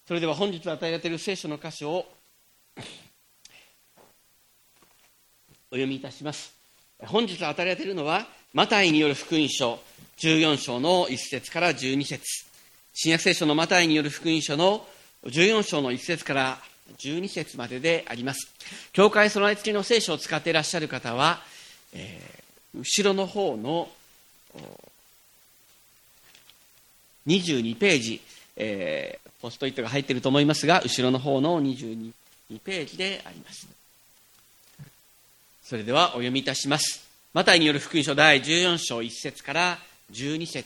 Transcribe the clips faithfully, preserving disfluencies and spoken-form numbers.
それでは本日与えられている聖書の箇所をお読みいたします。本日与えられているのはマタイによる福音書じゅうよん章のいち節からじゅうに節、新約聖書のマタイによる福音書のじゅうよん章のいち節からじゅうに節までであります。教会備え付けの聖書を使っていらっしゃる方は、えー、後ろの方のにじゅうにページ、えー、ポストイットが入っていると思いますが、後ろの方のにじゅうにページであります。それではお読みいたします。マタイによる福音書だいじゅうよん章いち節からじゅうに節。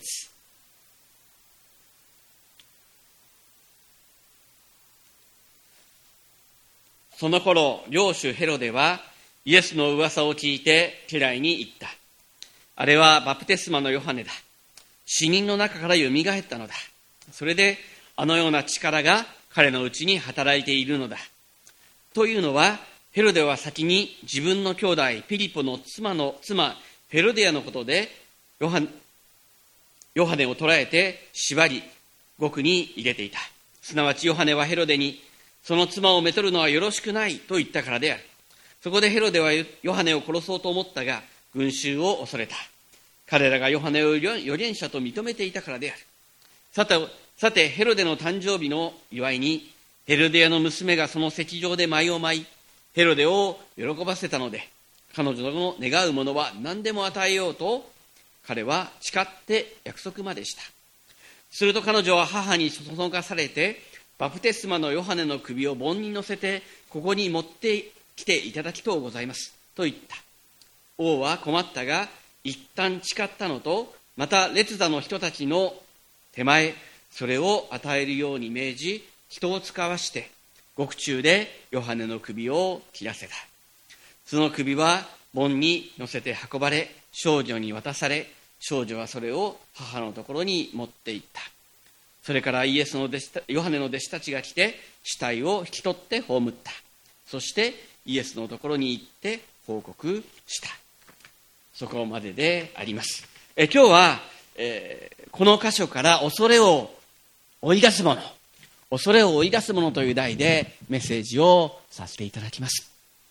その頃、領主ヘロデはイエスの噂を聞いて家来に言った。あれはバプテスマのヨハネだ。死人の中からよみがえったのだ。それであのような力が彼のうちに働いているのだ。というのは、ヘロデは先に自分の兄弟ピリポの妻の妻ヘロデアのことでヨハネ、ヨハネを捕らえて縛り獄に入れていた。すなわちヨハネはヘロデに、その妻をめとるのはよろしくないと言ったからである。そこでヘロデはヨハネを殺そうと思ったが、群衆を恐れた。彼らがヨハネを預言者と認めていたからである。さて、さてヘロデの誕生日の祝いに、ヘロデアの娘がその席上で舞を舞い、ヘロデを喜ばせたので、彼女の願うものは何でも与えようと、彼は誓って約束までした。すると彼女は母にそそのかされて、バプテスマのヨハネの首を盆に乗せて、ここに持ってきていただきとうございます、と言った。王は困ったが、一旦誓ったのと、また列座の人たちの手前、それを与えるように命じ、人を使わして、獄中でヨハネの首を切らせた。その首は盆に乗せて運ばれ、少女に渡され、少女はそれを母のところに持って行った。それからイエスの弟子たヨハネの弟子たちが来て、死体を引き取って葬った。そしてイエスのところに行って報告した。そこまでであります。え今日は、えー、この箇所から恐れを追い出すもの、恐れを追い出すものという題でメッセージをさせていただきます。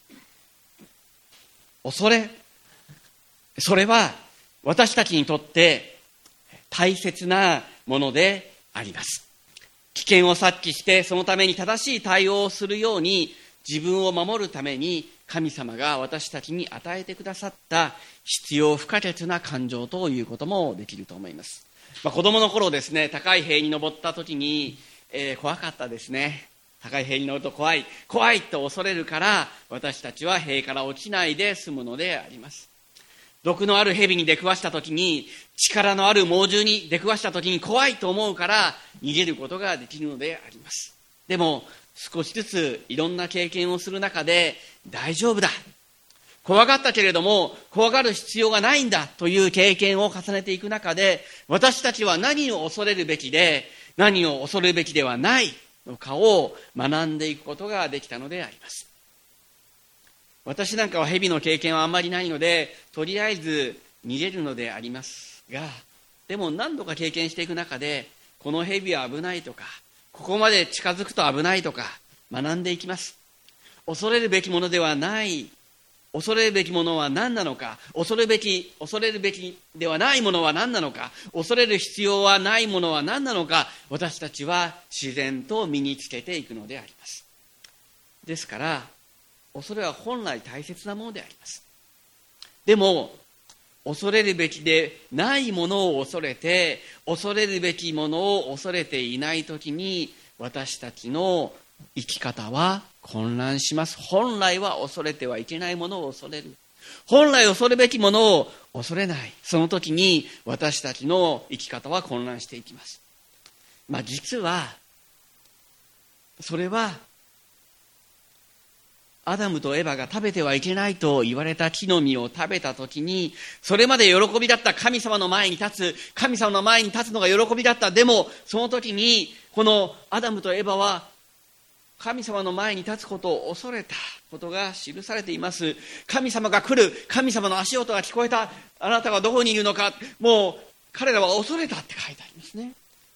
恐れ、それは私たちにとって大切なものであります。危険を察知してそのために正しい対応をするように、自分を守るために神様が私たちに与えてくださった必要不可欠な感情ということもできると思います。まあ、子供の頃ですね、高い塀に登った時に、えー、怖かったですね。高い塀に乗ると怖い怖いと恐れるから、私たちは塀から落ちないで済むのであります。毒のある蛇に出くわした時に、力のある猛獣に出くわした時に怖いと思うから逃げることができるのであります。でも少しずついろんな経験をする中で、大丈夫だ、怖がったけれども怖がる必要がないんだという経験を重ねていく中で、私たちは何を恐れるべきで何を恐れるべきではないのかを学んでいくことができたのであります。私なんかは蛇の経験はあんまりないので、とりあえず逃げるのでありますが、でも何度か経験していく中で、この蛇は危ないとか、ここまで近づくと危ないとか学んでいきます。恐れるべきものではない、恐れるべきものは何なのか、恐れるべき恐れるべきではないものは何なのか、恐れる必要はないものは何なのか、私たちは自然と身につけていくのであります。ですから恐れは本来大切なものであります。でも恐れるべきでないものを恐れて、恐れるべきものを恐れていないときに、私たちの生き方は混乱します。本来は恐れてはいけないものを恐れる、本来恐れるべきものを恐れない、その時に私たちの生き方は混乱していきます。まあ実はそれはアダムとエバが食べてはいけないと言われた木の実を食べたときに、それまで喜びだった神様の前に立つ、神様の前に立つのが喜びだった。でもその時にこのアダムとエバは神様の前に立つことを恐れたことが記されています。神様が来る、神様の足音が聞こえた、あなたはどこにいるのか、もう彼らは恐れたって書いてありますね。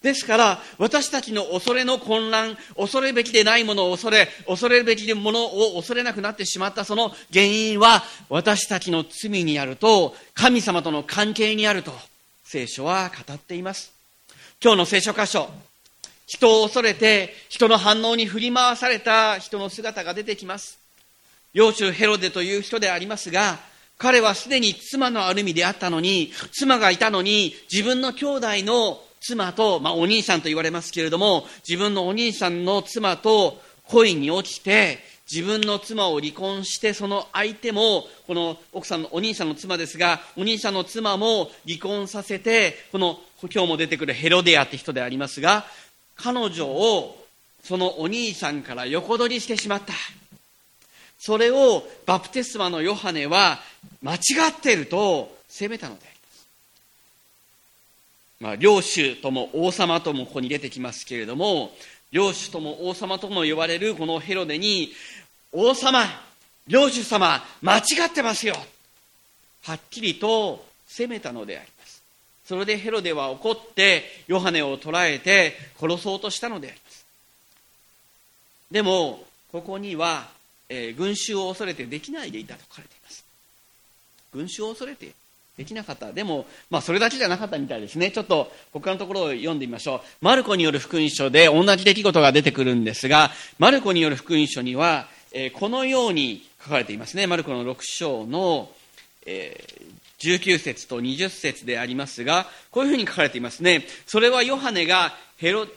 ですから私たちの恐れの混乱、恐れべきでないものを恐れ、恐れるべきものを恐れなくなってしまったその原因は私たちの罪にあると、神様との関係にあると聖書は語っています。今日の聖書箇所、人を恐れて人の反応に振り回された人の姿が出てきます。領主ヘロデという人でありますが、彼はすでに妻の歩みであったのに、妻がいたのに、自分の兄弟の妻と、まあお兄さんと言われますけれども、自分のお兄さんの妻と恋に落ちて、自分の妻を離婚して、その相手も、この奥さんのお兄さんの妻ですが、お兄さんの妻も離婚させて、この今日も出てくるヘロデアって人でありますが、彼女をそのお兄さんから横取りしてしまった。それをバプテスマのヨハネは間違っていると責めたのであります。まあ、領主とも王様ともここに出てきますけれども、領主とも王様とも呼ばれるこのヘロデに、王様、領主様、間違ってますよ、はっきりと責めたのであります。それでヘロデは怒ってヨハネを捕らえて殺そうとしたのであります。でもここにはえー、群衆を恐れてできないでいたと書かれています。群衆を恐れてできなかった。でも、まあ、それだけじゃなかったみたいですね。ちょっと他のところを読んでみましょう。マルコによる福音書で同じ出来事が出てくるんですが、マルコによる福音書には、えー、このように書かれていますね。マルコのろく章の、えー、じゅうきゅう節とにじゅう節でありますが、こういうふうに書かれていますね。それはヨハネがヘロ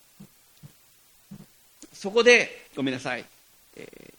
そこでごめんなさい、えー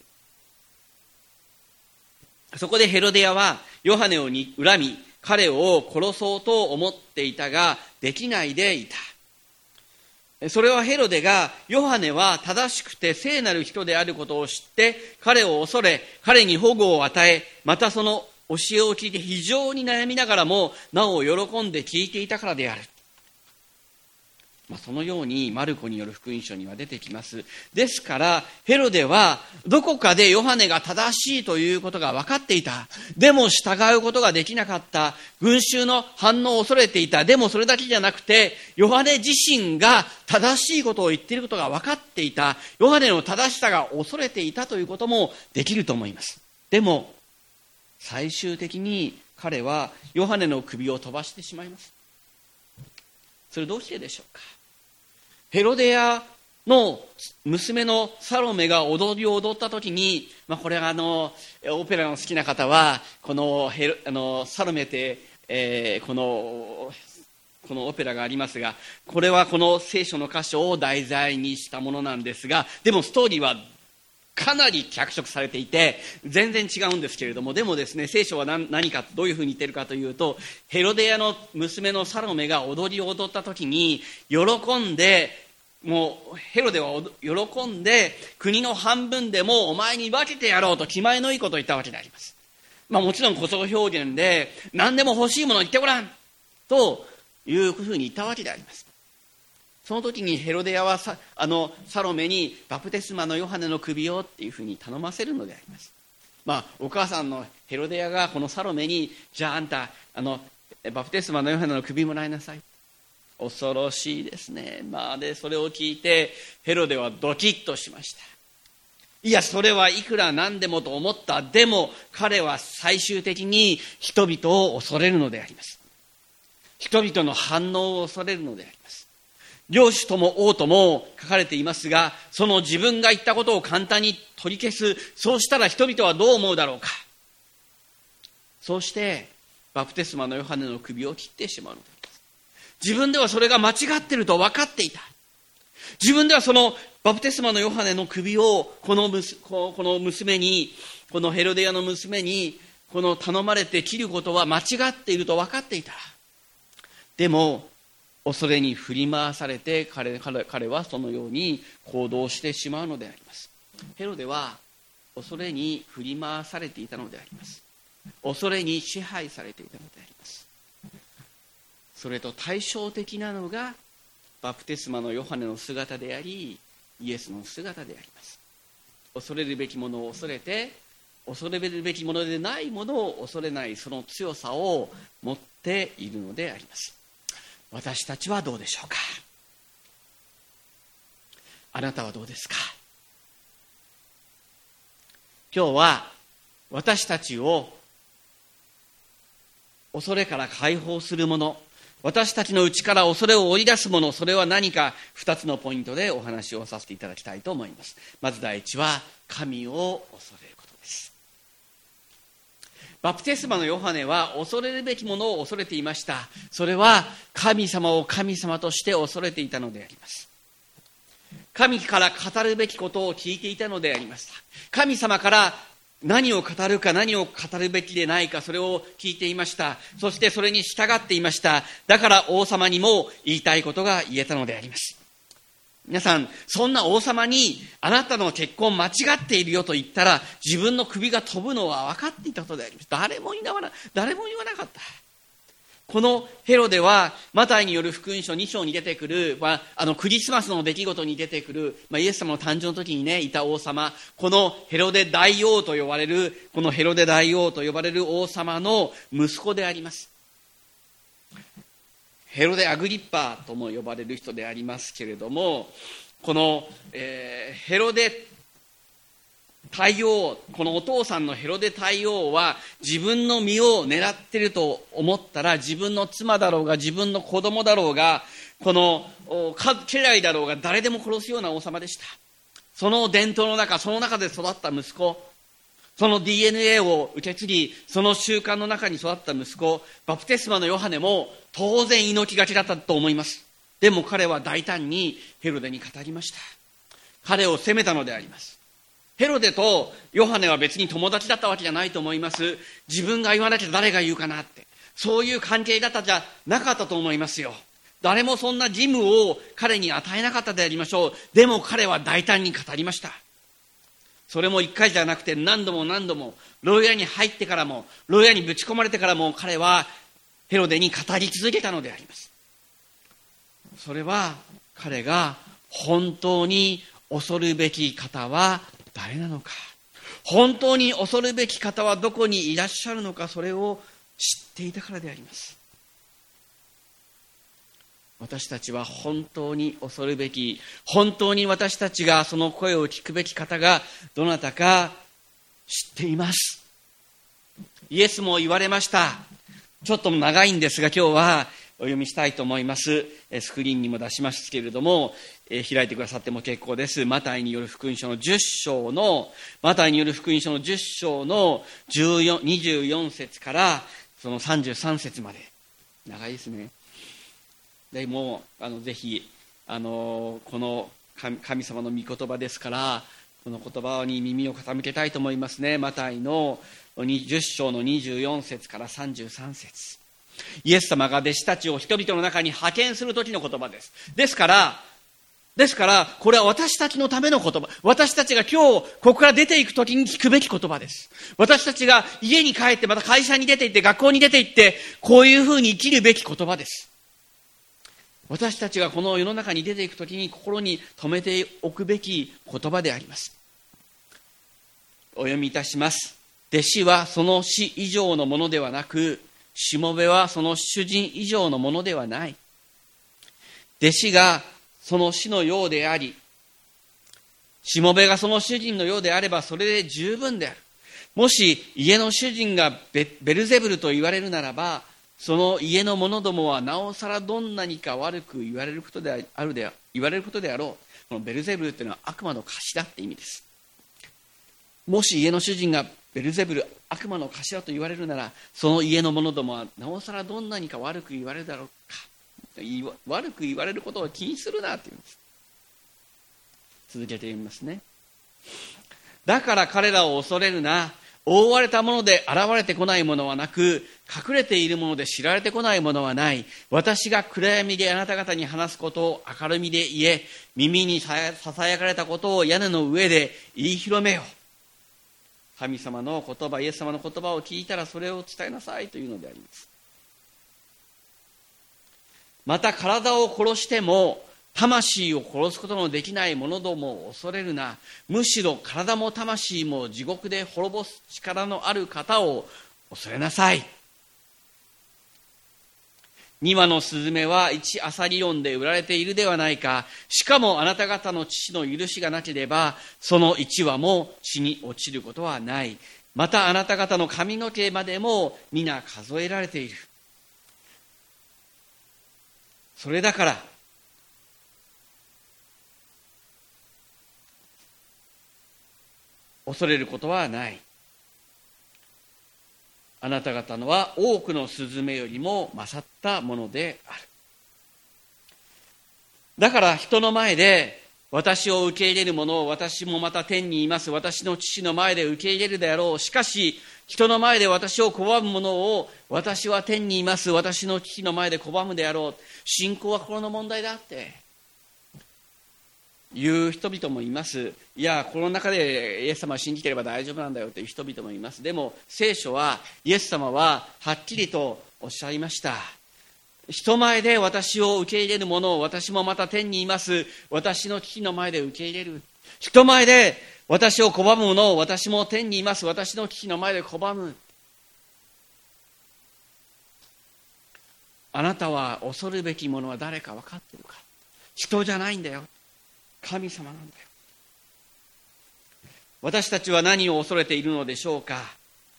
そこでヘロデアはヨハネをに恨み、彼を殺そうと思っていたができないでいた。それはヘロデがヨハネは正しくて聖なる人であることを知って彼を恐れ、彼に保護を与え、またその教えを聞いて非常に悩みながらもなお喜んで聞いていたからである。まあ、そのようにマルコによる福音書には出てきます。ですからヘロデはどこかでヨハネが正しいということが分かっていた。でも従うことができなかった。群衆の反応を恐れていた。でもそれだけじゃなくてヨハネ自身が正しいことを言っていることが分かっていた。ヨハネの正しさが恐れていたということもできると思います。でも最終的に彼はヨハネの首を飛ばしてしまいます。それどうしてでしょうか。ヘロデアの娘のサロメが踊りを踊った時に、まあ、これはあのオペラの好きな方はこのヘロあのサロメって、えー、このこのオペラがありますが、これはこの聖書の箇所を題材にしたものなんですが、でもストーリーはかなり脚色されていて全然違うんですけれども、でもですね、聖書は 何, 何かどういうふうに言っているかというと、ヘロデアの娘のサロメが踊りを踊った時に喜んで、もうヘロデは喜んで国の半分でもお前に分けてやろうと気前のいいことを言ったわけであります。まあ、もちろん誇張表現で何でも欲しいものを言ってごらんというふうに言ったわけであります。その時にヘロデアはさあのサロメにバプテスマのヨハネの首をっていうふうに頼ませるのであります。まあ、お母さんのヘロデアがこのサロメに、じゃああんたあのバプテスマのヨハネの首もらいなさい。恐ろしいですね。まあ、でそれを聞いてヘロデはドキッとしました。いや、それはいくら何でもと思った。でも彼は最終的に人々を恐れるのであります。人々の反応を恐れるのであります。領主とも王とも書かれていますが、その自分が言ったことを簡単に取り消す。そうしたら人々はどう思うだろうか。そうしてバプテスマのヨハネの首を切ってしまうのです。自分ではそれが間違っていると分かっていた。自分ではそのバプテスマのヨハネの首をこのこの娘に、このヘロデアの娘にこの頼まれて切ることは間違っていると分かっていた。でも恐れに振り回されて 彼, 彼, 彼はそのように行動してしまうのであります。ヘロデは恐れに振り回されていたのであります。恐れに支配されていたのであります。それと対照的なのがバプテスマのヨハネの姿であり、イエスの姿であります。恐れるべきものを恐れて、恐れるべきものでないものを恐れない、その強さを持っているのであります。私たちはどうでしょうか。 あなたはどうですか？今日は私たちを恐れから解放するもの、私たちの内から恐れを追い出すもの、それは何かふたつのポイントでお話をさせていただきたいと思います。まず第一は、神を恐れることです。バプテスマのヨハネは恐れるべきものを恐れていました。それは神様を神様として恐れていたのであります。神から語るべきことを聞いていたのでありました。神様から何を語るか何を語るべきでないか、それを聞いていました。そしてそれに従っていました。だから王様にも言いたいことが言えたのであります。皆さん、そんな王様にあなたの結婚間違っているよと言ったら、自分の首が飛ぶのは分かっていたことであります。誰も言わな、誰も言わなかった。このヘロデはマタイによる福音書に章に出てくる、まあ、あのクリスマスの出来事に出てくる、まあ、イエス様の誕生の時にねいた王様、このヘロデ大王と呼ばれるこのヘロデ大王と呼ばれる王様の息子であります。ヘロデアグリッパとも呼ばれる人でありますけれども、この、えー、ヘロデ大王、このお父さんのヘロデ大王は自分の身を狙っていると思ったら、自分の妻だろうが自分の子供だろうが、この家来だろうが誰でも殺すような王様でした。その伝統の中、その中で育った息子、その ディーエヌエー を受け継ぎ、その習慣の中に育った息子、バプテスマのヨハネも当然命がけだったと思います。でも彼は大胆にヘロデに語りました。彼を責めたのであります。ヘロデとヨハネは別に友達だったわけじゃないと思います。自分が言わなきゃ誰が言うかなって、そういう関係だったじゃなかったと思いますよ。誰もそんな義務を彼に与えなかったでありましょう。でも彼は大胆に語りました。それも一回じゃなくて何度も何度も、牢屋に入ってからも、牢屋にぶち込まれてからも、彼はヘロデに語り続けたのであります。それは彼が本当に恐るべき方は誰なのか、本当に恐るべき方はどこにいらっしゃるのか、それを知っていたからであります。私たちは本当に恐るべき、本当に私たちがその声を聞くべき方がどなたか知っています。イエスも言われました。ちょっと長いんですが今日はお読みしたいと思います。スクリーンにも出しますけれども、えー、開いてくださっても結構です。マタイによる福音書のじゅっ章のマタイによる福音書のじゅっ章のじゅうよん、にじゅうよん節からそのさんじゅうさん節まで、長いですね。でもあのぜひあのこの 神, 神様の御言葉ですから、この言葉に耳を傾けたいと思いますね。マタイのじゅっ章のにじゅうよん節からさんじゅうさん節、イエス様が弟子たちを人々の中に派遣する時の言葉です。ですからですからこれは私たちのための言葉、私たちが今日ここから出ていく時に聞くべき言葉です。私たちが家に帰って、また会社に出て行って、学校に出て行って、こういうふうに生きるべき言葉です。私たちがこの世の中に出ていくときに心に留めておくべき言葉であります。お読みいたします。弟子はその師以上のものではなく、しもべはその主人以上のものではない。弟子がその師のようであり、しもべがその主人のようであればそれで十分である。もし家の主人が ベ, ベルゼブルと言われるならば、その家の者どもはなおさらどんなにか悪く言われることであるで言われることであろう。このベルゼブルというのは悪魔の頭って意味です。もし家の主人がベルゼブル、悪魔の頭と言われるなら、その家の者どもはなおさらどんなにか悪く言われるだろうか。悪く言われることを気にするなって言うんです。続けて言いますね。だから彼らを恐れるな。覆われたもので現れてこないものはなく、隠れているもので知られてこないものはない。私が暗闇であなた方に話すことを明るみで言え、耳にささやかれたことを屋根の上で言い広めよ。神様の言葉、イエス様の言葉を聞いたらそれを伝えなさいというのであります。また体を殺しても魂を殺すことのできない者どもを恐れるな。むしろ体も魂も地獄で滅ぼす力のある方を恐れなさい。 に羽のスズメはいちアサリロンで売られているではないか。しかもあなた方の父の許しがなければ、そのいち羽も地に落ちることはない。またあなた方の髪の毛までも皆数えられている。それだから、恐れることはない。あなた方のは多くのスズメよりも勝ったものである。だから人の前で私を受け入れる者を私もまた天にいます私の父の前で受け入れるであろう。しかし人の前で私を拒む者を私は天にいます私の父の前で拒むであろう。信仰は心の問題だっていう人々もいます。いや、この中でイエス様を信じていれば大丈夫なんだよという人々もいます。でも聖書は、イエス様ははっきりとおっしゃいました。人前で私を受け入れる者を私もまた天にいます私の父の前で受け入れる。人前で私を拒む者を私も天にいます私の父の前で拒む。あなたは恐るべきものは誰か分かっているか。人じゃないんだよ、神様なんだよ。私たちは何を恐れているのでしょうか。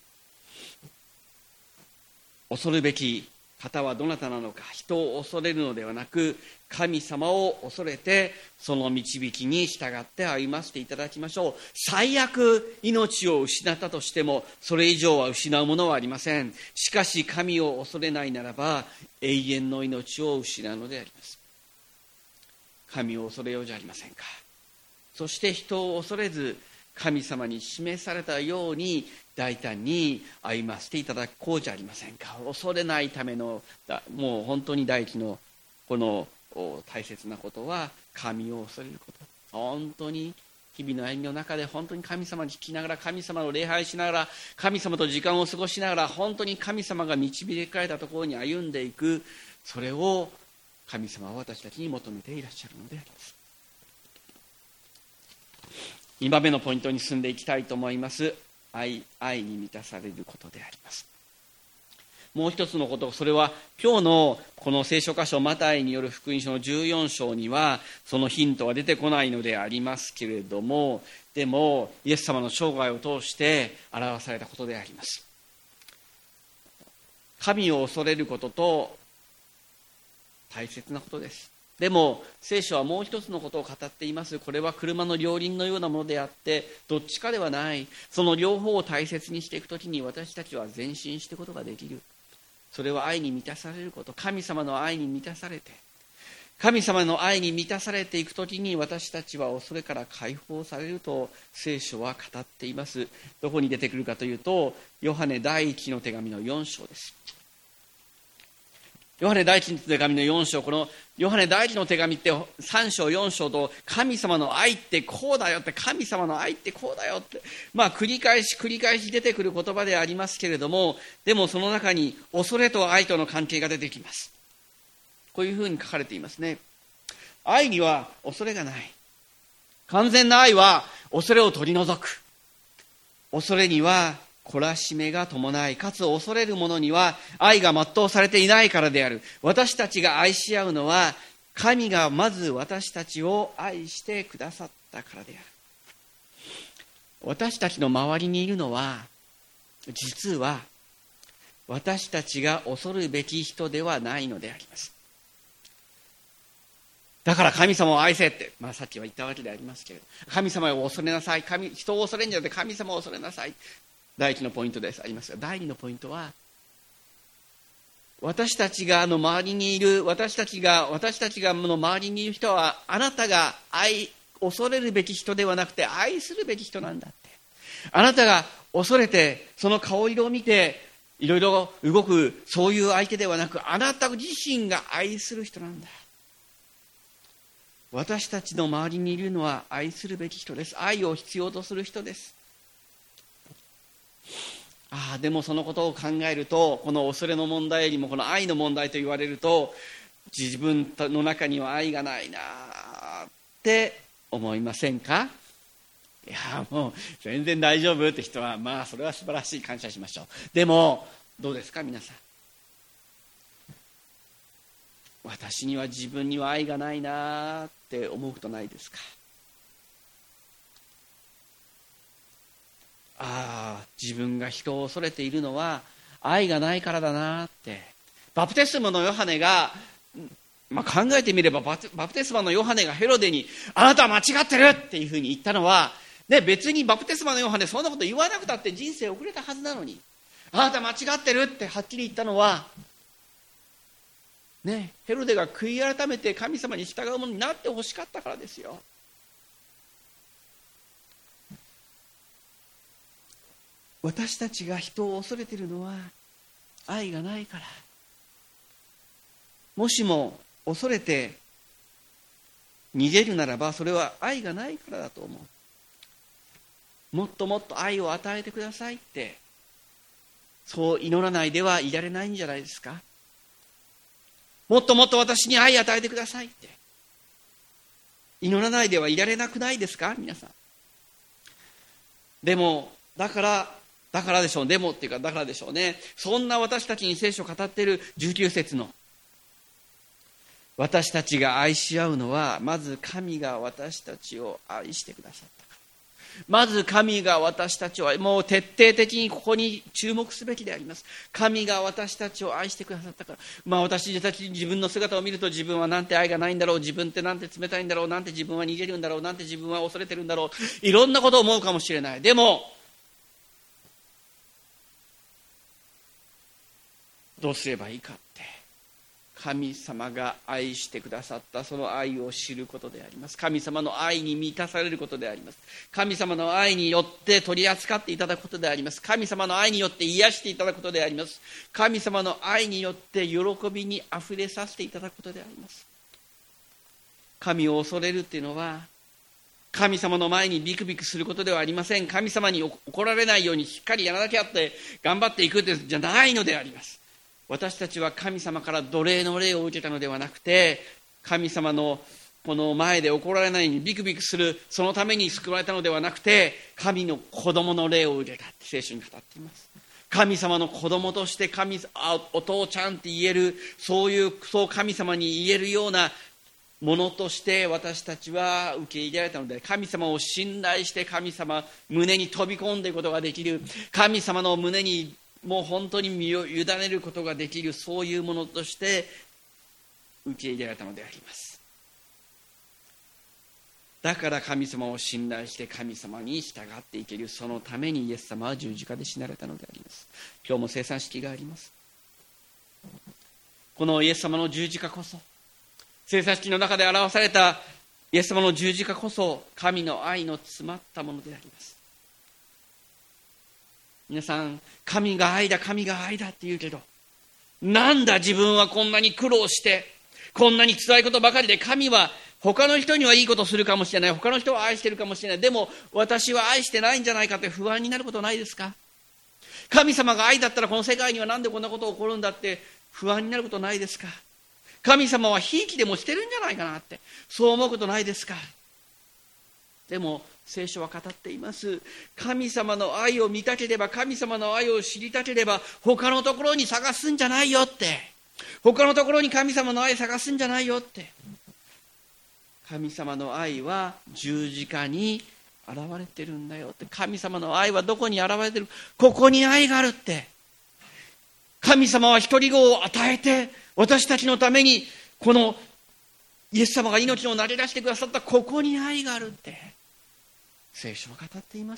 恐るべき方はどなたなのか。人を恐れるのではなく、神様を恐れてその導きに従って歩ませていただきましょう。最悪命を失ったとしてもそれ以上は失うものはありません。しかし神を恐れないならば永遠の命を失うのであります。神を恐れようじゃありませんか。そして人を恐れず神様に示されたように大胆に歩ませていただこうじゃありませんか。恐れないためのもう本当に第一のこの大切なことは神を恐れること。本当に日々の歩みの中で本当に神様に聞きながら、神様の礼拝しながら、神様と時間を過ごしながら、本当に神様が導かれたところに歩んでいく、それを神様は私たちに求めていらっしゃるのであります。にばんめのポイントに進んでいきたいと思います。愛、愛に満たされることであります。もう一つのこと、それは今日のこの聖書箇所マタイによる福音書のじゅうよん章にはそのヒントは出てこないのでありますけれども、でもイエス様の生涯を通して表されたことであります。神を恐れることと大切なことです。でも聖書はもう一つのことを語っています。これは車の両輪のようなものであってどっちかではない。その両方を大切にしていくときに私たちは前進していくことができる。それは愛に満たされること。神様の愛に満たされて、神様の愛に満たされていくときに私たちは恐れから解放されると聖書は語っています。どこに出てくるかというとヨハネ第一の手紙のよん章です。ヨハネ第一の手紙のよん章、このヨハネ第一の手紙ってさん章よん章と神様の愛ってこうだよって、神様の愛ってこうだよって、まあ繰り返し繰り返し出てくる言葉でありますけれども、でもその中に恐れと愛との関係が出てきます。こういうふうに書かれていますね。愛には恐れがない。完全な愛は恐れを取り除く。恐れには懲らしめが伴い、かつ恐れる者には愛が全うされていないからである。私たちが愛し合うのは神がまず私たちを愛してくださったからである。私たちの周りにいるのは実は私たちが恐るべき人ではないのであります。だから神様を愛せって、まあ、さっきは言ったわけでありますけれど、神様を恐れなさい、神人を恐れんじゃなくて神様を恐れなさい、第一のポイントですありますが、第二のポイントは私たちがあの周りにいる私たちが私たちがの周りにいる人はあなたが愛恐れるべき人ではなくて愛するべき人なんだって。あなたが恐れてその顔色を見ていろいろ動くそういう相手ではなく、あなた自身が愛する人なんだ。私たちの周りにいるのは愛するべき人です。愛を必要とする人です。ああ、でもそのことを考えると、この恐れの問題よりもこの愛の問題と言われると、自分の中には愛がないなって思いませんか？いやもう全然大丈夫って人は、まあそれは素晴らしい、感謝しましょう。でもどうですか皆さん。 私には自分には愛がないなって思うことないですか？ああ、自分が人を恐れているのは愛がないからだなって。バプテスマのヨハネが、まあ、考えてみればバプテスマのヨハネがヘロデにあなたは間違ってるっていうふうに言ったのは、ね、別にバプテスマのヨハネそんなこと言わなくたって人生遅れたはずなのに、あなた間違ってるってはっきり言ったのは、ね、ヘロデが悔い改めて神様に従うものになってほしかったからですよ。私たちが人を恐れているのは愛がないから。もしも恐れて逃げるならば、それは愛がないからだと思う。もっともっと愛を与えてくださいって、そう祈らないではいられないんじゃないですか。もっともっと私に愛を与えてくださいって祈らないではいられなくないですか、皆さん。でもだからだからでしょう。でもっていうかだからでしょうね。そんな私たちに聖書を語っているじゅうきゅう節の、私たちが愛し合うのはまず神が私たちを愛してくださったから。まず神が私たちを、もう徹底的にここに注目すべきであります。神が私たちを愛してくださったから。まあ私たち自分の姿を見ると、自分はなんて愛がないんだろう、自分ってなんて冷たいんだろう、なんて自分は逃げるんだろう、なんて自分は恐れてるんだろう、いろんなことを思うかもしれない。でもどうすればいいかって、神様が愛してくださったその愛を知ることであります。神様の愛に満たされることであります。神様の愛によって取り扱っていただくことであります。神様の愛によって癒していただくことであります。神様の愛によって喜びにあふれさせていただくことであります。神を恐れるっていうのは、神様の前にビクビクすることではありません。神様に怒られないようにしっかりやらなきゃって頑張っていくってじゃないのであります。私たちは神様から奴隷の霊を受けたのではなくて、神様のこの前で怒られないようにビクビクする、そのために救われたのではなくて、神の子供の霊を受けたって聖書に語っています。神様の子供として神あお父ちゃんって言える、そういうそう神様に言えるようなものとして私たちは受け入れられたので、神様を信頼して神様胸に飛び込んでいくことができる、神様の胸にもう本当に身を委ねることができる、そういうものとして受け入れられたのであります。だから神様を信頼して神様に従っていける、そのためにイエス様は十字架で死なれたのであります。今日も生産式があります。このイエス様の十字架こそ、生産式の中で表されたイエス様の十字架こそ神の愛の詰まったものであります。皆さん、神が愛だ神が愛だって言うけど、なんだ自分はこんなに苦労してこんなに辛いことばかりで、神は他の人にはいいことするかもしれない、他の人は愛してるかもしれない、でも私は愛してないんじゃないかって不安になることないですか？神様が愛だったらこの世界にはなんでこんなこと起こるんだって不安になることないですか？神様はひいきでもしてるんじゃないかなってそう思うことないですか？でも聖書は語っています。神様の愛を見たければ、神様の愛を知りたければ他のところに探すんじゃないよって、他のところに神様の愛探すんじゃないよって。神様の愛は十字架に現れてるんだよって。神様の愛はどこに現れてる？ここに愛があるって。神様は一人子を与えて私たちのために、このイエス様が命を投げ出してくださったここに愛があるって聖書は語っています。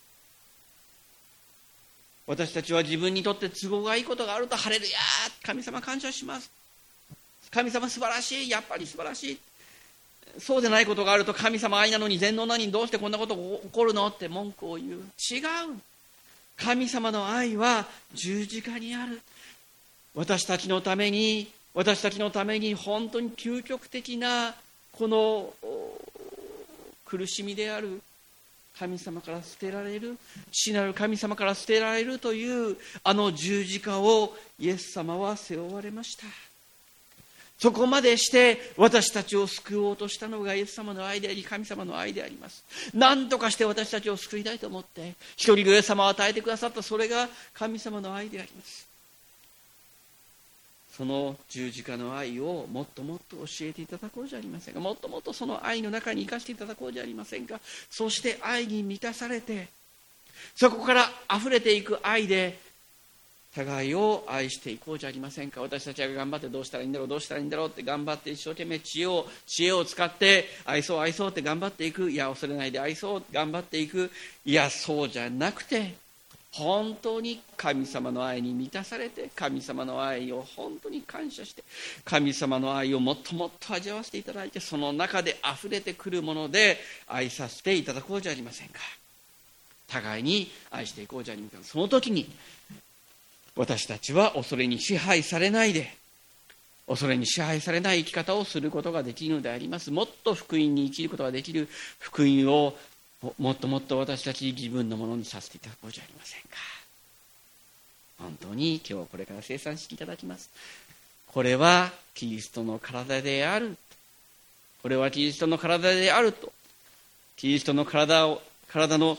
私たちは自分にとって都合がいいことがあるとハレルヤー、神様感謝します、神様素晴らしい、やっぱり素晴らしい。そうでないことがあると、神様愛なのに全能なのにどうしてこんなことが起こるのって文句を言う。違う。神様の愛は十字架にある。私たちのために私たちのために本当に究極的なこの苦しみである、神様から捨てられる、父なる神様から捨てられるというあの十字架をイエス様は背負われました。そこまでして私たちを救おうとしたのがイエス様の愛であり、神様の愛であります。何とかして私たちを救いたいと思って一人子イエス様を与えてくださった、それが神様の愛であります。 その十字架の愛をもっともっと教えていただこうじゃありませんか。もっともっとその愛の中に生かしていただこうじゃありませんか。そして愛に満たされて、そこから溢れていく愛で互いを愛していこうじゃありませんか。私たちが頑張ってどうしたらいいんだろうどうしたらいいんだろうって頑張って一生懸命知恵を知恵を使って愛そう愛そうって頑張っていく。いや恐れないで愛そう頑張っていく。いやそうじゃなくて、本当に神様の愛に満たされて、神様の愛を本当に感謝して、神様の愛をもっともっと味わわせていただいて、その中であふれてくるもので愛させていただこうじゃありませんか。互いに愛していこうじゃありませんか。その時に私たちは恐れに支配されないで、恐れに支配されない生き方をすることができるのであります。もっと福音に生きることができる、福音をもっともっと私たち自分のものにさせていただこうじゃありませんか。本当に今日これから生産していただきます。これはキリストの体である、これはキリストの体であると、キリストの体を体の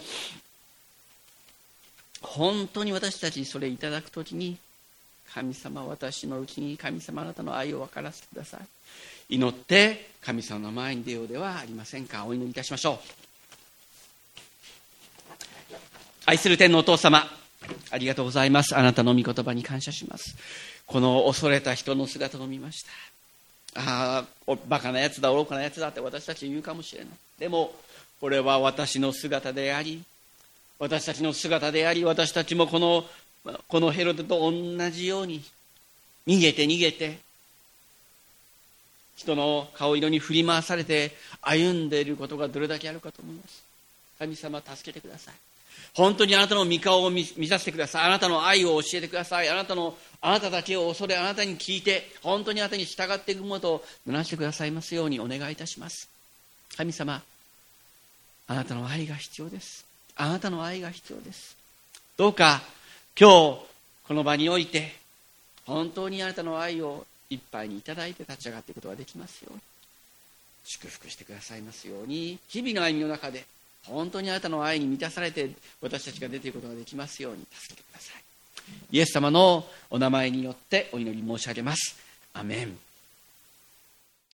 本当に私たちにそれいただくときに、神様私のうちに神様あなたの愛を分からせてください。祈って神様の前に出ようではありませんか。お祈りいたしましょう。愛する天のお父様、ありがとうございます。あなたの御言葉に感謝します。この恐れた人の姿を見ました。ああバカなやつだ愚かなやつだって私たち言うかもしれない。でもこれは私の姿であり、私たちの姿であり、私たちもこのこのヘロデと同じように逃げて逃げて人の顔色に振り回されて歩んでいることがどれだけあるかと思います。神様助けてください。本当にあなたの御顔を 見, 見させてください。あなたの愛を教えてください。あなたのあなただけを恐れ、あなたに聞いて本当にあなたに従っていくものとなしてくださいますようにお願いいたします。神様、あなたの愛が必要です。あなたの愛が必要です。どうか今日この場において本当にあなたの愛をいっぱいにいただいて立ち上がっていくことができますように祝福してくださいますように、日々の歩みの中で本当にあなたの愛に満たされて私たちが出ていくことができますように助けてください。イエス様のお名前によってお祈り申し上げます。アメン。